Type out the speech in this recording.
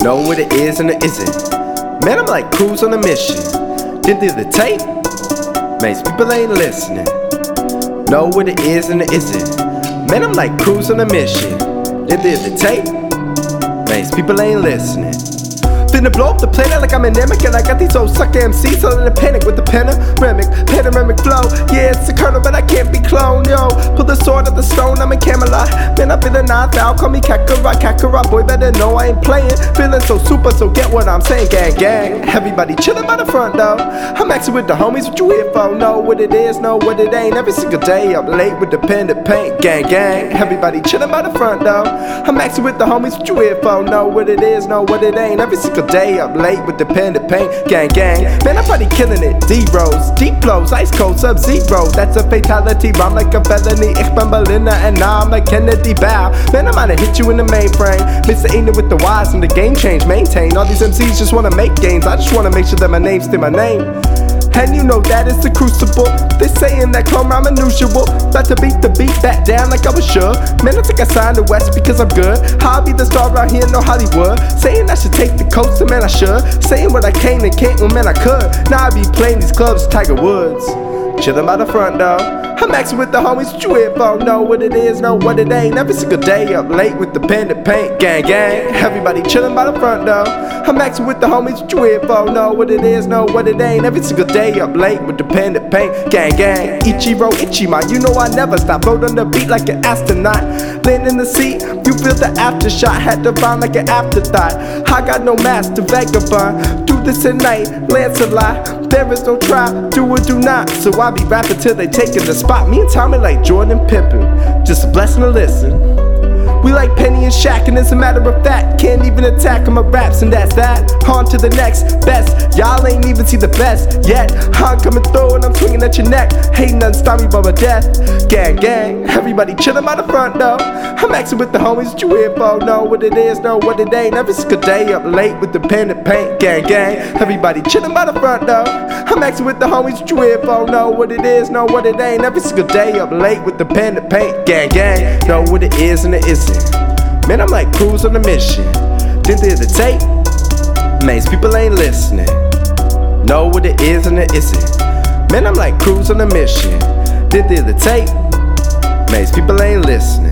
Know what it is and it isn't. Man, I'm like Cruise on a mission. Did the tape? Man, people ain't listening. Know what it is and it isn't. Man, I'm like Cruise on a mission. Did the tape? Man, people ain't listening. Finna blow up the planet like I'm anemic, and I got these old sucker MCs all in a panic with the panoramic flow. Yeah, it's a kernel, but I can't be cloned, yo. Pull the sword of the stone, I'm in Camelot. Man, I've been a 9,000, call me Kakarot, boy, better know I ain't playing. Feeling so super, so get what I'm saying, gang. Everybody chillin' by the front, though. I'm actually with the homies, what you here for? Know what it is, know what it ain't. Every single day, I'm late with the pen and paint, gang. Everybody chillin' by the front, though. I'm actually with the homies, what you here for? Know what it is, know what it ain't. Every single day up late with the pen to paint, gang. Man, I'm probably killing it. D-Rose, deep flows, ice cold, sub-zero. That's a fatality, rhyme like a felony. Ich bin Berliner and now I'm like Kennedy Bow. Man, I'm gonna hit you in the mainframe. Mr. Ain't with the wise and the game change. Maintain, all these MCs just wanna make gains. I just wanna make sure that my name's still my name. And you know that it's the crucible. They saying that clone rhyme unusual. About to beat the beat back down like I was sure. Man, I think I signed the West because I'm good. I'll be the star out here, no Hollywood. Saying I should take the coast, and man I should. Saying what I can and can't, well man I could. Now I be playing these clubs, Tiger Woods. Chillin' by the front though. I'm maxing with the homies, what you here for? Know what it is, know what it ain't. Every single day up late with the pen and paint, gang. Everybody chillin' by the front though. I'm maxing with the homies, what you here for? Know what it is, know what it ain't. Every single day up late with the pen and paint, gang. Ichiro, Ichima, you know I never stop. Float on the beat like an astronaut. Land in the seat, you feel the aftershock. Had to rhyme like an afterthought. I got no master, vagabond. Do this at night, Lancelot. There is no try, do or do not. So I be rapping till they taking the spot. Me and Tommy like Jordan and Pippen. Just a blessing to listen. We like Penny and Shaq, and as a matter of fact, can't even attack on my raps, and that's that. On to the next best. Y'all ain't even see the best yet. I'm coming through and I'm swinging at your neck. Ain't nothing stop me but my death. Gang. Everybody chillin' by the front though. I'm axing with the homies, what you here for? Know what it is, know what it ain't. Every single day up late with the pen and paint, gang. Everybody chillin' by the front though. I'm axing with the homies, what you here for? Know what it is, know what it ain't. Every single day up late with the pen and paint, gang. Know what it is and it isn't. Man, I'm like Cruise on a mission. Did the tape? Man, people ain't listening. Know what it is and it isn't. Man, I'm like Cruise on a mission. Did the tape? Man, people ain't listening.